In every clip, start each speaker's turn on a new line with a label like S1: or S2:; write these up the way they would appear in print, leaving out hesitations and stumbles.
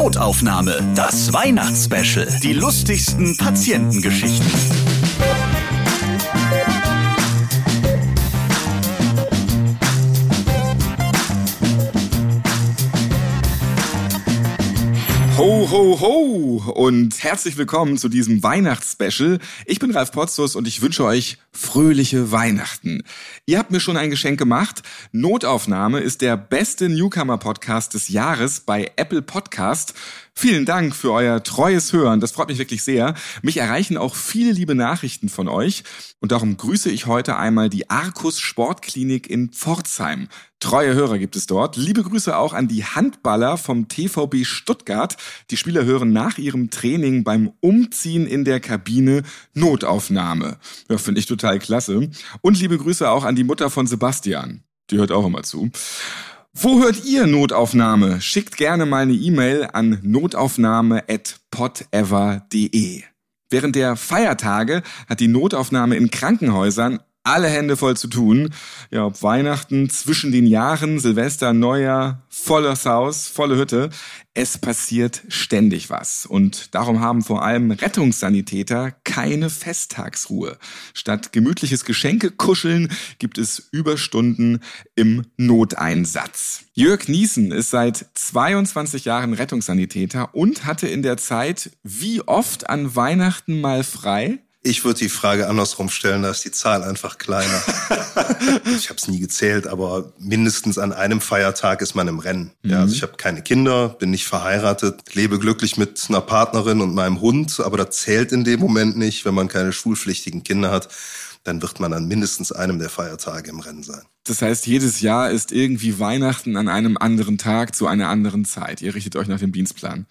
S1: Notaufnahme, das Weihnachtsspecial. Die lustigsten Patientengeschichten.
S2: Ho, ho, ho und herzlich willkommen zu diesem Weihnachtsspecial. Ich bin Ralf Potzus und ich wünsche euch fröhliche Weihnachten. Ihr habt mir schon ein Geschenk gemacht. Notaufnahme ist der beste Newcomer-Podcast des Jahres bei Apple Podcast. Vielen Dank für euer treues Hören, das freut mich wirklich sehr. Mich erreichen auch viele liebe Nachrichten von euch und darum grüße ich heute einmal die Arcus Sportklinik in Pforzheim. Treue Hörer gibt es dort. Liebe Grüße auch an die Handballer vom TVB Stuttgart. Die Spieler hören nach ihrem Training beim Umziehen in der Kabine Notaufnahme. Ja, finde ich total klasse. Und liebe Grüße auch an die Mutter von Sebastian. Die hört auch immer zu. Wo hört ihr Notaufnahme? Schickt gerne mal eine E-Mail an notaufnahme@podever.de. Während der Feiertage hat die Notaufnahme in Krankenhäusern alle Hände voll zu tun. Ja, ob Weihnachten, zwischen den Jahren, Silvester, Neujahr, volles Haus, volle Hütte. Es passiert ständig was. Und darum haben vor allem Rettungssanitäter keine Festtagsruhe. Statt gemütliches Geschenkekuscheln gibt es Überstunden im Noteinsatz. Jörg Niesen ist seit 22 Jahren Rettungssanitäter und hatte in der Zeit wie oft an Weihnachten mal frei?
S3: Ich würde die Frage andersrum stellen, da ist die Zahl einfach kleiner. Ich habe es nie gezählt, aber mindestens an einem Feiertag ist man im Rennen. Ja, also ich habe keine Kinder, bin nicht verheiratet, lebe glücklich mit einer Partnerin und meinem Hund, aber das zählt in dem Moment nicht. Wenn man keine schulpflichtigen Kinder hat, dann wird man an mindestens einem der Feiertage im Rennen sein.
S2: Das heißt, jedes Jahr ist irgendwie Weihnachten an einem anderen Tag zu einer anderen Zeit. Ihr richtet euch nach dem Dienstplan.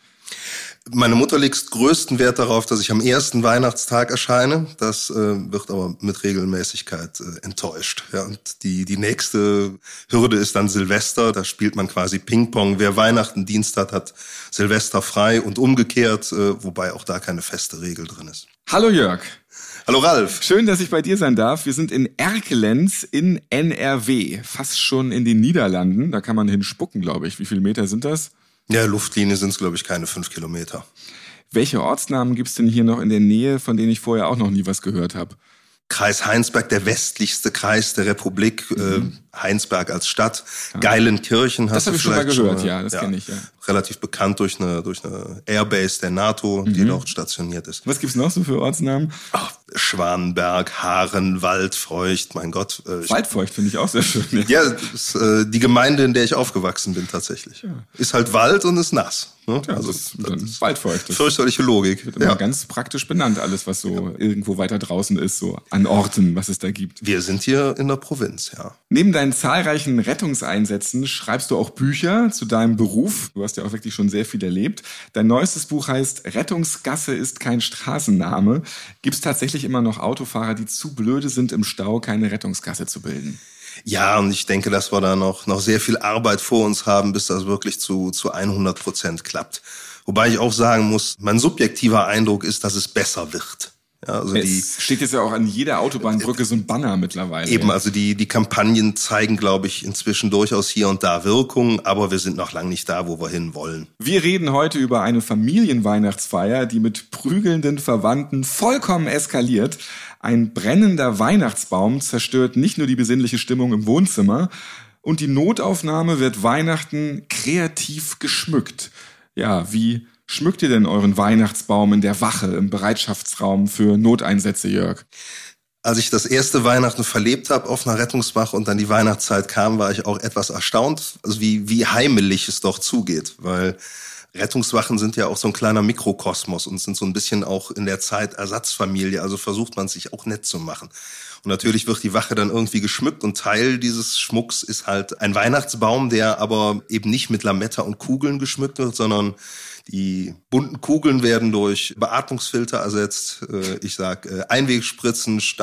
S3: Meine Mutter legt größten Wert darauf, dass ich am ersten Weihnachtstag erscheine. Das wird aber mit Regelmäßigkeit enttäuscht. Ja, und die nächste Hürde ist dann Silvester. Da spielt man quasi Ping-Pong. Wer Weihnachten Dienst hat, hat Silvester frei und umgekehrt, wobei auch da keine feste Regel drin ist.
S2: Hallo Jörg.
S3: Hallo Ralf.
S2: Schön, dass ich bei dir sein darf. Wir sind in Erkelenz in NRW, fast schon in den Niederlanden. Da kann man hinspucken, glaube ich. Wie viele Meter sind das?
S3: Ja, Luftlinie sind es, glaube ich, keine 5 Kilometer.
S2: Welche Ortsnamen gibt's denn hier noch in der Nähe, von denen ich vorher auch noch nie was gehört habe?
S3: Kreis Heinsberg, der westlichste Kreis der Republik, Heinsberg als Stadt. Ja. Geilenkirchen hast du vielleicht
S2: schon mal gehört, ja, das kenne ich, ja.
S3: Relativ bekannt durch eine Airbase der NATO, die dort stationiert ist.
S2: Was gibt's noch so für Ortsnamen?
S3: Ach, Schwanenberg, Haaren, Waldfeucht, mein Gott.
S2: Waldfeucht finde ich auch sehr schön.
S3: Ja, das ist die Gemeinde, in der ich aufgewachsen bin tatsächlich. Ja. Ist halt Wald und ist nass. Ne?
S2: Ja, also das ist Waldfeucht.
S3: Fürchterliche Logik.
S2: Wird immer ganz praktisch benannt, alles was so irgendwo weiter draußen ist, so an Orten, was es da gibt.
S3: Wir sind hier in der Provinz, ja.
S2: Neben deinen zahlreichen Rettungseinsätzen schreibst du auch Bücher zu deinem Beruf. Du hast ja auch wirklich schon sehr viel erlebt. Dein neuestes Buch heißt Rettungsgasse ist kein Straßenname. Gibt es tatsächlich immer noch Autofahrer, die zu blöde sind, im Stau keine Rettungsgasse zu bilden?
S3: Ja, und ich denke, dass wir da noch sehr viel Arbeit vor uns haben, bis das wirklich zu 100% klappt. Wobei ich auch sagen muss, mein subjektiver Eindruck ist, dass es besser wird. Ja, also
S2: es steht jetzt ja auch an jeder Autobahnbrücke so ein Banner mittlerweile.
S3: Eben, also die Kampagnen zeigen, glaube ich, inzwischen durchaus hier und da Wirkung, aber wir sind noch lange nicht da, wo wir hin wollen.
S2: Wir reden heute über eine Familienweihnachtsfeier, die mit prügelnden Verwandten vollkommen eskaliert. Ein brennender Weihnachtsbaum zerstört nicht nur die besinnliche Stimmung im Wohnzimmer, und die Notaufnahme wird Weihnachten kreativ geschmückt. Ja, wie schmückt ihr denn euren Weihnachtsbaum in der Wache, im Bereitschaftsraum für Noteinsätze, Jörg?
S3: Als ich das erste Weihnachten verlebt habe auf einer Rettungswache und dann die Weihnachtszeit kam, war ich auch etwas erstaunt, also wie heimelig es doch zugeht, weil Rettungswachen sind ja auch so ein kleiner Mikrokosmos und sind so ein bisschen auch in der Zeit Ersatzfamilie, also versucht man sich auch nett zu machen. Und natürlich wird die Wache dann irgendwie geschmückt und Teil dieses Schmucks ist halt ein Weihnachtsbaum, der aber eben nicht mit Lametta und Kugeln geschmückt wird, sondern die bunten Kugeln werden durch Beatmungsfilter ersetzt. Ich sag Einwegspritzen statt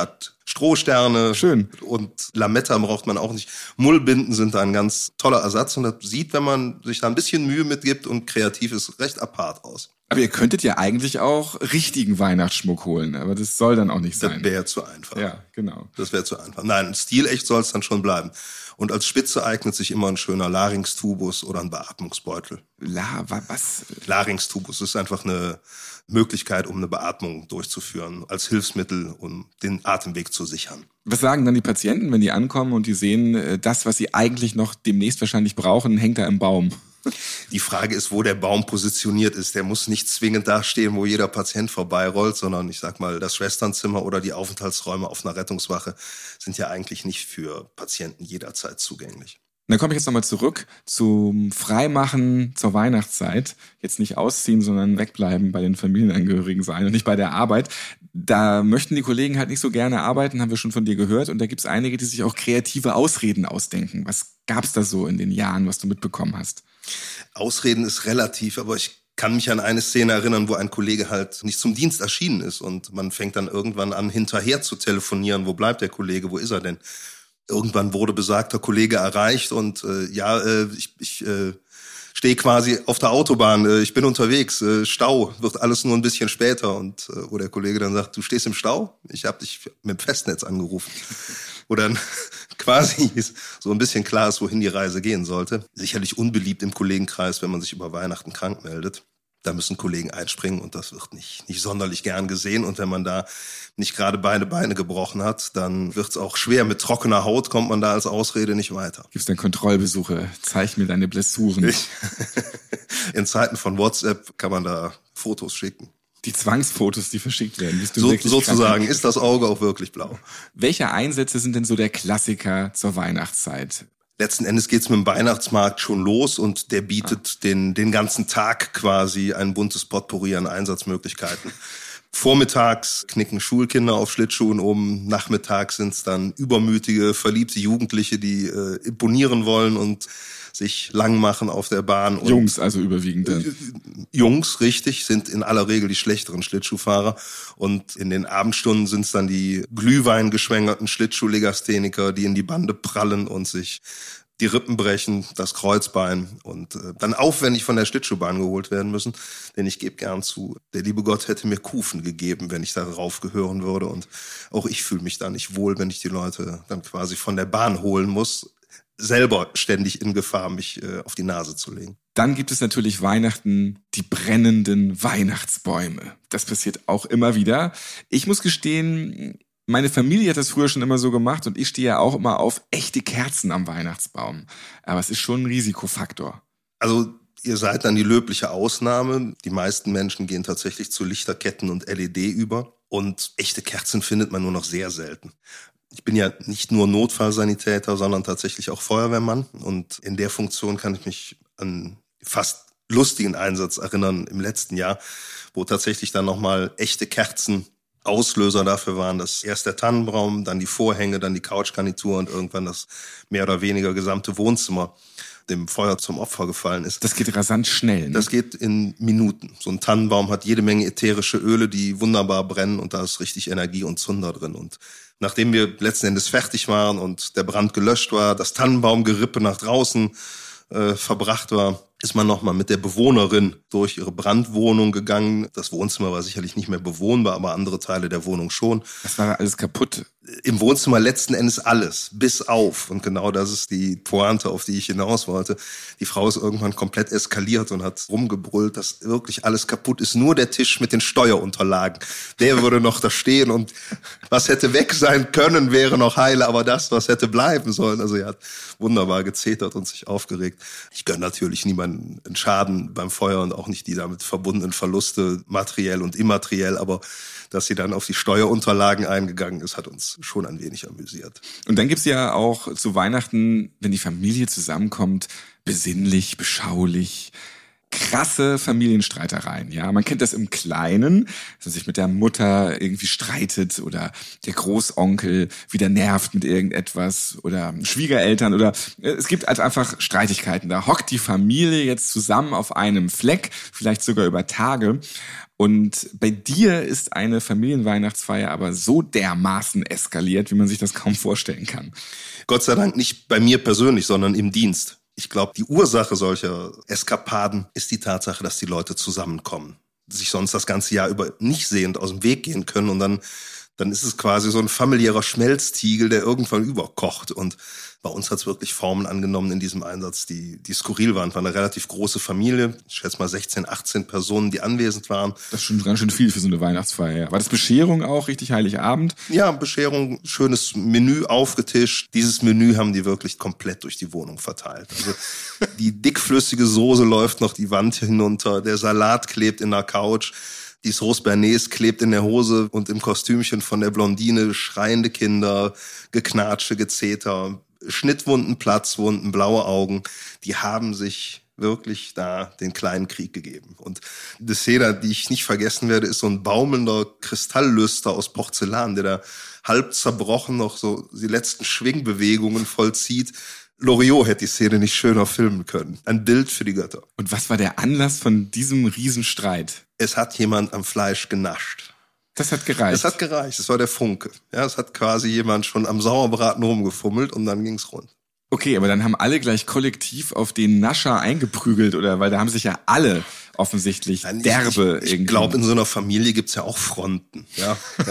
S3: Strohsterne.
S2: Schön.
S3: Und Lametta braucht man auch nicht. Mullbinden sind da ein ganz toller Ersatz. Und das sieht, wenn man sich da ein bisschen Mühe mitgibt und kreativ ist, recht apart aus.
S2: Aber ihr könntet ja eigentlich auch richtigen Weihnachtsschmuck holen, aber das soll dann auch nicht sein.
S3: Das wäre zu einfach.
S2: Ja, genau.
S3: Das wäre zu einfach. Nein, stilecht soll es dann schon bleiben. Und als Spitze eignet sich immer ein schöner Larynx-Tubus oder ein Beatmungsbeutel.
S2: Was?
S3: Larynx-Tubus ist einfach eine Möglichkeit, um eine Beatmung durchzuführen, als Hilfsmittel, um den Atemweg zu sichern.
S2: Was sagen dann die Patienten, wenn die ankommen und die sehen, das, was sie eigentlich noch demnächst wahrscheinlich brauchen, hängt da im Baum?
S3: Die Frage ist, wo der Baum positioniert ist. Der muss nicht zwingend da stehen, wo jeder Patient vorbeirollt, sondern ich sag mal, das Schwesternzimmer oder die Aufenthaltsräume auf einer Rettungswache sind ja eigentlich nicht für Patienten jederzeit zugänglich.
S2: Dann komme ich jetzt nochmal zurück zum Freimachen zur Weihnachtszeit. Jetzt nicht ausziehen, sondern wegbleiben bei den Familienangehörigen sein und nicht bei der Arbeit. Da möchten die Kollegen halt nicht so gerne arbeiten, haben wir schon von dir gehört. Und da gibt es einige, die sich auch kreative Ausreden ausdenken. Was gab's da so in den Jahren, was du mitbekommen hast?
S3: Ausreden ist relativ, aber ich kann mich an eine Szene erinnern, wo ein Kollege halt nicht zum Dienst erschienen ist. Und man fängt dann irgendwann an, hinterher zu telefonieren. Wo bleibt der Kollege? Wo ist er denn? Irgendwann wurde besagter Kollege erreicht und ich stehe quasi auf der Autobahn, ich bin unterwegs, Stau, wird alles nur ein bisschen später. Und wo der Kollege dann sagt, du stehst im Stau? Ich habe dich mit dem Festnetz angerufen. Wo dann quasi so ein bisschen klar ist, wohin die Reise gehen sollte. Sicherlich unbeliebt im Kollegenkreis, wenn man sich über Weihnachten krank meldet. Da müssen Kollegen einspringen und das wird nicht sonderlich gern gesehen. Und wenn man da nicht gerade beide Beine gebrochen hat, dann wird es auch schwer. Mit trockener Haut kommt man da als Ausrede nicht weiter.
S2: Gibt's dann Kontrollbesuche? Zeig mir deine Blessuren.
S3: In Zeiten von WhatsApp kann man da Fotos schicken.
S2: Die Zwangsfotos, die verschickt werden. Bist du
S3: sozusagen ist das Auge auch wirklich blau.
S2: Welche Einsätze sind denn so der Klassiker zur Weihnachtszeit?
S3: Letzten Endes geht's mit dem Weihnachtsmarkt schon los und der bietet den ganzen Tag quasi ein buntes Potpourri an Einsatzmöglichkeiten. Vormittags knicken Schulkinder auf Schlittschuhen um, nachmittags sind's dann übermütige, verliebte Jugendliche, die imponieren wollen und sich lang machen auf der Bahn. Und
S2: Jungs also überwiegend dann.
S3: Jungs, richtig, sind in aller Regel die schlechteren Schlittschuhfahrer. Und in den Abendstunden sind es dann die glühweingeschwängerten Schlittschuhlegastheniker, die in die Bande prallen und sich die Rippen brechen, das Kreuzbein und dann aufwendig von der Schlittschuhbahn geholt werden müssen. Denn ich gebe gern zu, der liebe Gott hätte mir Kufen gegeben, wenn ich darauf gehören würde. Und auch ich fühle mich da nicht wohl, wenn ich die Leute dann quasi von der Bahn holen muss, selber ständig in Gefahr, mich auf die Nase zu legen.
S2: Dann gibt es natürlich Weihnachten, die brennenden Weihnachtsbäume. Das passiert auch immer wieder. Ich muss gestehen, meine Familie hat das früher schon immer so gemacht und ich stehe ja auch immer auf echte Kerzen am Weihnachtsbaum. Aber es ist schon ein Risikofaktor.
S3: Also ihr seid dann die löbliche Ausnahme. Die meisten Menschen gehen tatsächlich zu Lichterketten und LED über. Und echte Kerzen findet man nur noch sehr selten. Ich bin ja nicht nur Notfallsanitäter, sondern tatsächlich auch Feuerwehrmann. Und in der Funktion kann ich mich an fast lustigen Einsatz erinnern im letzten Jahr, wo tatsächlich dann nochmal echte Kerzen Auslöser dafür waren, dass erst der Tannenbaum, dann die Vorhänge, dann die Couchgarnitur und irgendwann das mehr oder weniger gesamte Wohnzimmer dem Feuer zum Opfer gefallen ist.
S2: Das geht rasant schnell, ne?
S3: Das geht in Minuten. So ein Tannenbaum hat jede Menge ätherische Öle, die wunderbar brennen und da ist richtig Energie und Zunder drin. Und nachdem wir letzten Endes fertig waren und der Brand gelöscht war, das Tannenbaumgerippe nach draußen verbracht war, ist man nochmal mit der Bewohnerin durch ihre Brandwohnung gegangen. Das Wohnzimmer war sicherlich nicht mehr bewohnbar, aber andere Teile der Wohnung schon.
S2: Das war alles kaputt.
S3: Im Wohnzimmer letzten Endes alles, bis auf. Und genau das ist die Pointe, auf die ich hinaus wollte. Die Frau ist irgendwann komplett eskaliert und hat rumgebrüllt, dass wirklich alles kaputt ist. Nur der Tisch mit den Steuerunterlagen, der würde noch da stehen und was hätte weg sein können, wäre noch heile. Aber das, was hätte bleiben sollen, also er hat wunderbar gezetert und sich aufgeregt. Ich gönne natürlich niemanden einen Schaden beim Feuer und auch nicht die damit verbundenen Verluste, materiell und immateriell, aber dass sie dann auf die Steuerunterlagen eingegangen ist, hat uns schon ein wenig amüsiert.
S2: Und dann gibt's ja auch zu Weihnachten, wenn die Familie zusammenkommt, besinnlich, beschaulich. krasse Familienstreitereien, ja. Man kennt das im Kleinen, dass man sich mit der Mutter irgendwie streitet oder der Großonkel wieder nervt mit irgendetwas oder Schwiegereltern oder es gibt halt einfach Streitigkeiten. Da hockt die Familie jetzt zusammen auf einem Fleck, vielleicht sogar über Tage. Und bei dir ist eine Familienweihnachtsfeier aber so dermaßen eskaliert, wie man sich das kaum vorstellen kann.
S3: Gott sei Dank nicht bei mir persönlich, sondern im Dienst. Ich glaube, die Ursache solcher Eskapaden ist die Tatsache, dass die Leute zusammenkommen, sich sonst das ganze Jahr über nicht sehend aus dem Weg gehen können und dann ist es quasi so ein familiärer Schmelztiegel, der irgendwann überkocht. Und bei uns hat es wirklich Formen angenommen in diesem Einsatz, die skurril waren. Es war eine relativ große Familie, ich schätze mal 16, 18 Personen, die anwesend waren.
S2: Das ist schon ganz schön viel für so eine Weihnachtsfeier. War das Bescherung auch, richtig Heiligabend?
S3: Ja, Bescherung, schönes Menü aufgetischt. Dieses Menü haben die wirklich komplett durch die Wohnung verteilt. Also die dickflüssige Soße läuft noch die Wand hinunter, der Salat klebt in der Couch. Die Sauce Bernays klebt in der Hose und im Kostümchen von der Blondine, schreiende Kinder, Geknatsche, Gezeter, Schnittwunden, Platzwunden, blaue Augen. Die haben sich wirklich da den kleinen Krieg gegeben. Und die Szene, die ich nicht vergessen werde, ist so ein baumelnder Kristalllüster aus Porzellan, der da halb zerbrochen noch so die letzten Schwingbewegungen vollzieht. Loriot hätte die Szene nicht schöner filmen können. Ein Bild für die Götter.
S2: Und was war der Anlass von diesem Riesenstreit?
S3: Es hat jemand am Fleisch genascht.
S2: Das hat gereicht.
S3: Es hat gereicht, es war der Funke. Ja, es hat quasi jemand schon am Sauerbraten rumgefummelt und dann ging's rund.
S2: Okay, aber dann haben alle gleich kollektiv auf den Nascher eingeprügelt, oder? Weil da haben sich ja alle offensichtlich derbe
S3: Ich glaube, in so einer Familie gibt's ja auch Fronten. Ja,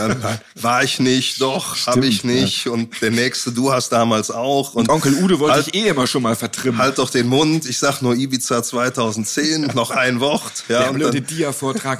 S3: war ich nicht, doch, habe ich nicht. Ja. Und der Nächste, du hast damals auch. Und
S2: Onkel Ude wollte ich immer schon mal vertrimmen.
S3: Halt doch den Mund, ich sag nur Ibiza 2010, noch ein Wort. Ja,
S2: der blöde Dia-Vortrag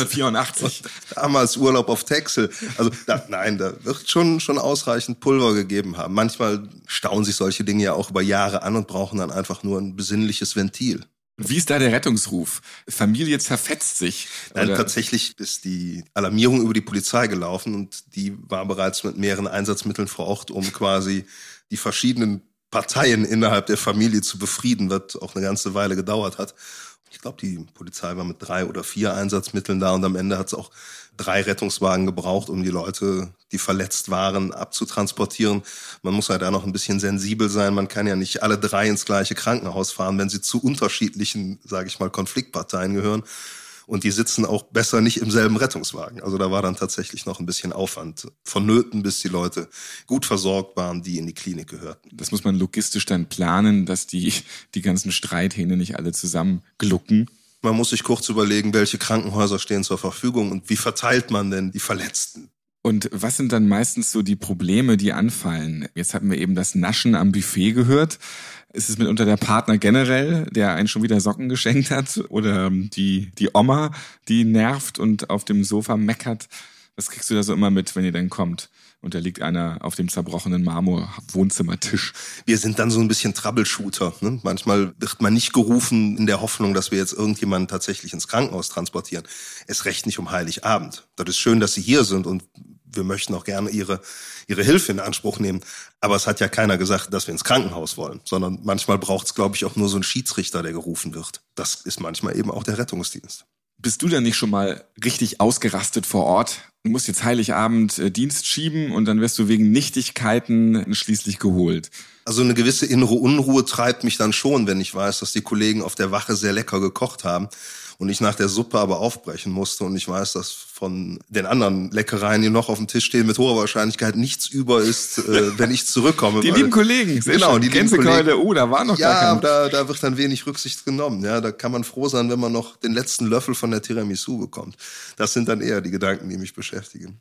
S2: 1984.
S3: Damals Urlaub auf Texel. Also da wird schon ausreichend Pulver gegeben haben. Manchmal stauen sich solche Dinge ja auch über Jahre an und brauchen dann einfach nur ein besinnliches Ventil.
S2: Wie ist da der Rettungsruf? Familie zerfetzt sich?
S3: Nein, tatsächlich ist die Alarmierung über die Polizei gelaufen und die war bereits mit mehreren Einsatzmitteln vor Ort, um quasi die verschiedenen Parteien innerhalb der Familie zu befrieden, was auch eine ganze Weile gedauert hat. Ich glaube, die Polizei war mit 3 oder 4 Einsatzmitteln da und am Ende hat es auch 3 Rettungswagen gebraucht, um die Leute, die verletzt waren, abzutransportieren. Man muss halt da noch ein bisschen sensibel sein. Man kann ja nicht alle 3 ins gleiche Krankenhaus fahren, wenn sie zu unterschiedlichen, sage ich mal, Konfliktparteien gehören. Und die sitzen auch besser nicht im selben Rettungswagen. Also da war dann tatsächlich noch ein bisschen Aufwand vonnöten, bis die Leute gut versorgt waren, die in die Klinik gehörten.
S2: Das muss man logistisch dann planen, dass die ganzen Streithähne nicht alle zusammen glucken.
S3: Man muss sich kurz überlegen, welche Krankenhäuser stehen zur Verfügung und wie verteilt man denn die Verletzten.
S2: Und was sind dann meistens so die Probleme, die anfallen? Jetzt hatten wir eben das Naschen am Buffet gehört. Ist es mitunter der Partner generell, der einen schon wieder Socken geschenkt hat? Oder die Oma, die nervt und auf dem Sofa meckert? Was kriegst du da so immer mit, wenn ihr dann kommt? Und da liegt einer auf dem zerbrochenen Marmor-Wohnzimmertisch.
S3: Wir sind dann so ein bisschen Troubleshooter. Ne? Manchmal wird man nicht gerufen in der Hoffnung, dass wir jetzt irgendjemanden tatsächlich ins Krankenhaus transportieren. Es reicht nicht um Heiligabend. Das ist schön, dass Sie hier sind und wir möchten auch gerne Ihre Hilfe in Anspruch nehmen. Aber es hat ja keiner gesagt, dass wir ins Krankenhaus wollen, sondern manchmal braucht es, glaube ich, auch nur so einen Schiedsrichter, der gerufen wird. Das ist manchmal eben auch der Rettungsdienst.
S2: Bist du dann nicht schon mal richtig ausgerastet vor Ort? Du musst jetzt Heiligabend Dienst schieben und dann wirst du wegen Nichtigkeiten schließlich geholt.
S3: Also eine gewisse innere Unruhe treibt mich dann schon, wenn ich weiß, dass die Kollegen auf der Wache sehr lecker gekocht haben und ich nach der Suppe aber aufbrechen musste und ich weiß, dass von den anderen Leckereien, die noch auf dem Tisch stehen, mit hoher Wahrscheinlichkeit nichts über ist, wenn ich zurückkomme.
S2: Die lieben Kollegen,
S3: genau, die lieben Kollegen.
S2: Da war noch
S3: gar kein... da wird dann wenig Rücksicht genommen. Ja, da kann man froh sein, wenn man noch den letzten Löffel von der Tiramisu bekommt. Das sind dann eher die Gedanken, die mich beschäftigen.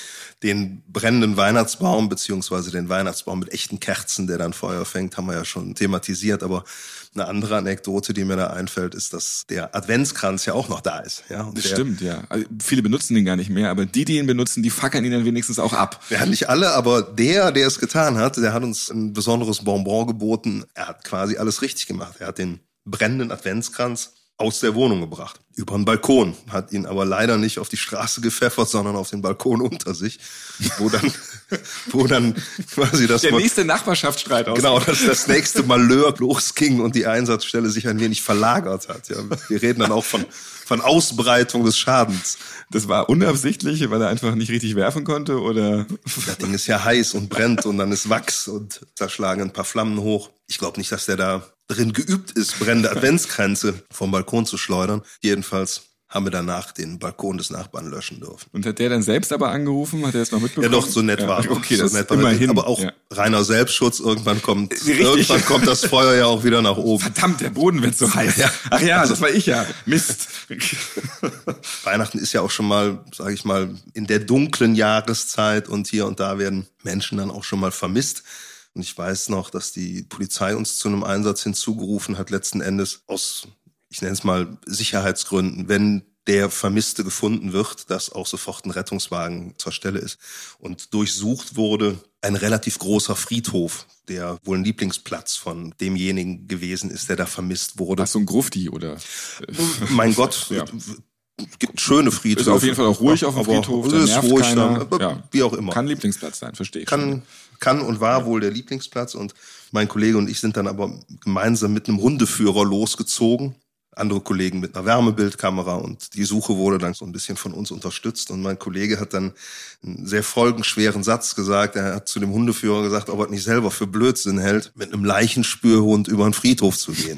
S3: Den brennenden Weihnachtsbaum beziehungsweise den Weihnachtsbaum mit echten Kerzen, der dann Feuer fängt, haben wir ja schon thematisiert. Aber eine andere Anekdote, die mir da einfällt, ist, dass der Adventskranz ja auch noch da ist. Ja, und
S2: das stimmt, ja. Also viele benutzen den gar nicht mehr, aber die ihn benutzen, die fackeln ihn dann wenigstens auch ab.
S3: Ja, nicht alle, aber der es getan hat, der hat uns ein besonderes Bonbon geboten. Er hat quasi alles richtig gemacht. Er hat den brennenden Adventskranz aus der Wohnung gebracht. über den Balkon, hat ihn aber leider nicht auf die Straße gepfeffert, sondern auf den Balkon unter sich, wo dann quasi das...
S2: Der nächste Nachbarschaftsstreit aus.
S3: Genau, dass das nächste Malheur losging und die Einsatzstelle sich ein wenig verlagert hat. Ja, wir reden dann auch von Ausbreitung des Schadens.
S2: Das war unabsichtlich, weil er einfach nicht richtig werfen konnte, oder?
S3: Das Ding ist ja heiß und brennt und dann ist Wachs und da schlagen ein paar Flammen hoch. Ich glaube nicht, dass der da drin geübt ist, brennende Adventskränze vom Balkon zu schleudern. Jedenfalls haben wir danach den Balkon des Nachbarn löschen dürfen.
S2: Und hat der dann selbst aber angerufen? Hat er es noch mitbekommen?
S3: Ja, doch, so nett war.
S2: Okay,
S3: so
S2: das
S3: nett
S2: ist immerhin.
S3: Aber auch reiner Selbstschutz. Irgendwann kommt das Feuer ja auch wieder nach oben.
S2: Verdammt, der Boden wird so heiß. Ja. Ach ja, das war ich ja. Mist.
S3: Weihnachten ist ja auch schon mal, sage ich mal, in der dunklen Jahreszeit und hier und da werden Menschen dann auch schon mal vermisst. Und ich weiß noch, dass die Polizei uns zu einem Einsatz hinzugerufen hat, letzten Endes aus, ich nenne es mal, Sicherheitsgründen, wenn der Vermisste gefunden wird, dass auch sofort ein Rettungswagen zur Stelle ist. Und durchsucht wurde ein relativ großer Friedhof, der wohl ein Lieblingsplatz von demjenigen gewesen ist, der da vermisst wurde.
S2: Ach, so ein Grufti, oder?
S3: Mein Gott, ja. Gibt schöne Friedhöfe.
S2: Ist auf jeden Fall auch ruhig auf dem Friedhof.
S3: Es ist ruhig, wie auch immer.
S2: Kann Lieblingsplatz sein, verstehe ich.
S3: Kann und war wohl der Lieblingsplatz. Und mein Kollege und ich sind dann aber gemeinsam mit einem Hundeführer losgezogen. Andere Kollegen mit einer Wärmebildkamera, und die Suche wurde dann so ein bisschen von uns unterstützt. Und mein Kollege hat dann einen sehr folgenschweren Satz gesagt. Er hat zu dem Hundeführer gesagt, ob er nicht selber für Blödsinn hält, mit einem Leichenspürhund über den Friedhof zu gehen.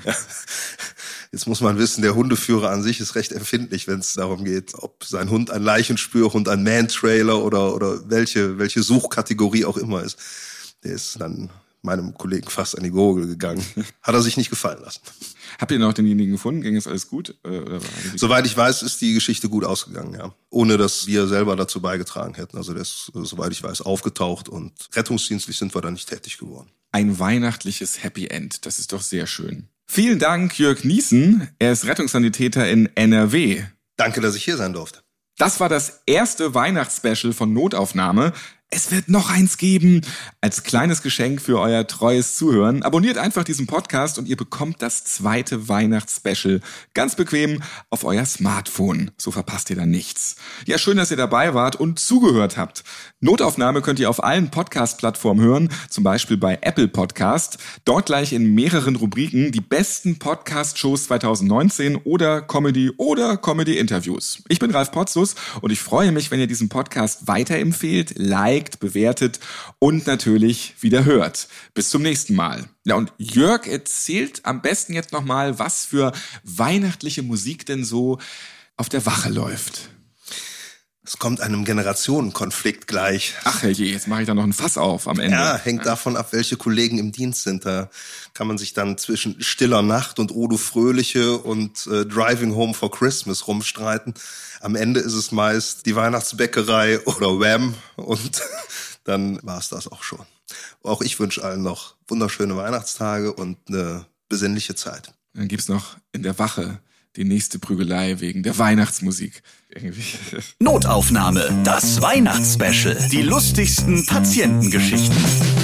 S3: Jetzt muss man wissen, der Hundeführer an sich ist recht empfindlich, wenn es darum geht, ob sein Hund ein Leichenspürhund, ein Man-Trailer oder welche Suchkategorie auch immer ist. Der ist dann meinem Kollegen fast an die Gurgel gegangen. Hat er sich nicht gefallen lassen.
S2: Habt ihr noch denjenigen gefunden? Ging es alles gut? Oder
S3: soweit ich weiß, ist die Geschichte gut ausgegangen, ja. Ohne, dass wir selber dazu beigetragen hätten. Also der ist, soweit ich weiß, aufgetaucht, und rettungsdienstlich sind wir da nicht tätig geworden.
S2: Ein weihnachtliches Happy End. Das ist doch sehr schön. Vielen Dank, Jörg Niesen. Er ist Rettungssanitäter in NRW.
S3: Danke, dass ich hier sein durfte.
S2: Das war das erste Weihnachtsspecial von Notaufnahme. Es wird noch eins geben. Als kleines Geschenk für euer treues Zuhören. Abonniert einfach diesen Podcast und ihr bekommt das zweite Weihnachtsspecial ganz bequem auf euer Smartphone. So verpasst ihr dann nichts. Ja, schön, dass ihr dabei wart und zugehört habt. Notaufnahme könnt ihr auf allen Podcast-Plattformen hören, zum Beispiel bei Apple Podcast. Dort gleich in mehreren Rubriken die besten Podcast-Shows 2019 oder Comedy-Interviews. Ich bin Ralf Potzus und ich freue mich, wenn ihr diesen Podcast weiterempfehlt, liked, bewertet und natürlich wieder hört. Bis zum nächsten Mal. Ja, und Jörg erzählt am besten jetzt nochmal, was für weihnachtliche Musik denn so auf der Wache läuft.
S3: Es kommt einem Generationenkonflikt gleich.
S2: Ach je, jetzt mache ich da noch ein Fass auf am Ende.
S3: Ja, hängt davon ab, welche Kollegen im Dienst sind. Da kann man sich dann zwischen Stiller Nacht und Odo Fröhliche und Driving Home for Christmas rumstreiten. Am Ende ist es meist die Weihnachtsbäckerei oder Wham, und dann war es das auch schon. Auch ich wünsche allen noch wunderschöne Weihnachtstage und eine besinnliche Zeit.
S2: Dann gibt's noch in der Wache die nächste Prügelei wegen der Weihnachtsmusik. Irgendwie.
S1: Notaufnahme, das Weihnachtsspecial. Die lustigsten Patientengeschichten.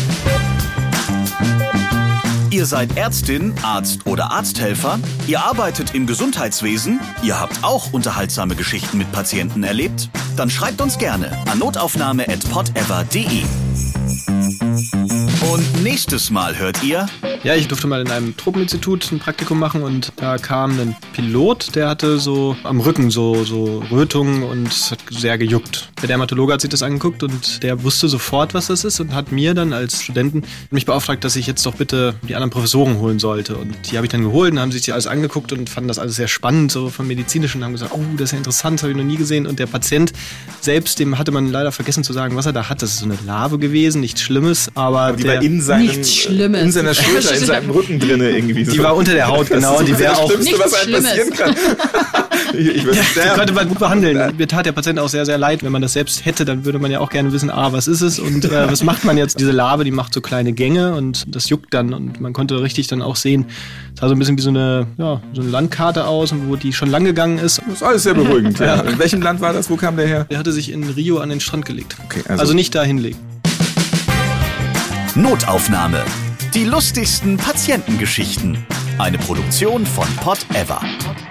S1: Ihr seid Ärztin, Arzt oder Arzthelfer? Ihr arbeitet im Gesundheitswesen? Ihr habt auch unterhaltsame Geschichten mit Patienten erlebt? Dann schreibt uns gerne an notaufnahme@podever.de. Und nächstes Mal hört ihr...
S4: Ja, ich durfte mal in einem Truppeninstitut ein Praktikum machen, und da kam ein Pilot, der hatte so am Rücken so Rötungen und es hat sehr gejuckt. Der Dermatologe hat sich das angeguckt und der wusste sofort, was das ist, und hat mir dann als Studenten mich beauftragt, dass ich jetzt doch bitte die anderen Professoren holen sollte. Und die habe ich dann geholt und haben sich die alles angeguckt und fanden das alles sehr spannend, so vom Medizinischen, und haben gesagt, oh, das ist ja interessant, das habe ich noch nie gesehen. Und der Patient selbst, dem hatte man leider vergessen zu sagen, was er da hat. Das ist so eine Larve gewesen, nichts Schlimmes, aber
S2: die war in seiner Schulter, in seinem Rücken drinne irgendwie.
S4: Die war unter der Haut, genau. Und die wäre auch
S2: das Schlimmste, was einem passieren kann.
S4: Die könnte man gut behandeln. Mir tat der Patient auch sehr, sehr leid. Wenn man das selbst hätte, dann würde man ja auch gerne wissen, was ist es und was macht man jetzt? Diese Larve, die macht so kleine Gänge und das juckt dann, und man konnte richtig dann auch sehen, es sah so ein bisschen wie so eine Landkarte aus, wo die schon lang gegangen ist.
S2: Das ist alles sehr beruhigend. Ja. In welchem Land war das? Wo kam der her?
S4: Der hatte sich in Rio an den Strand gelegt.
S2: Okay,
S4: also nicht da hinlegen.
S1: Notaufnahme. Die lustigsten Patientengeschichten. Eine Produktion von Podever.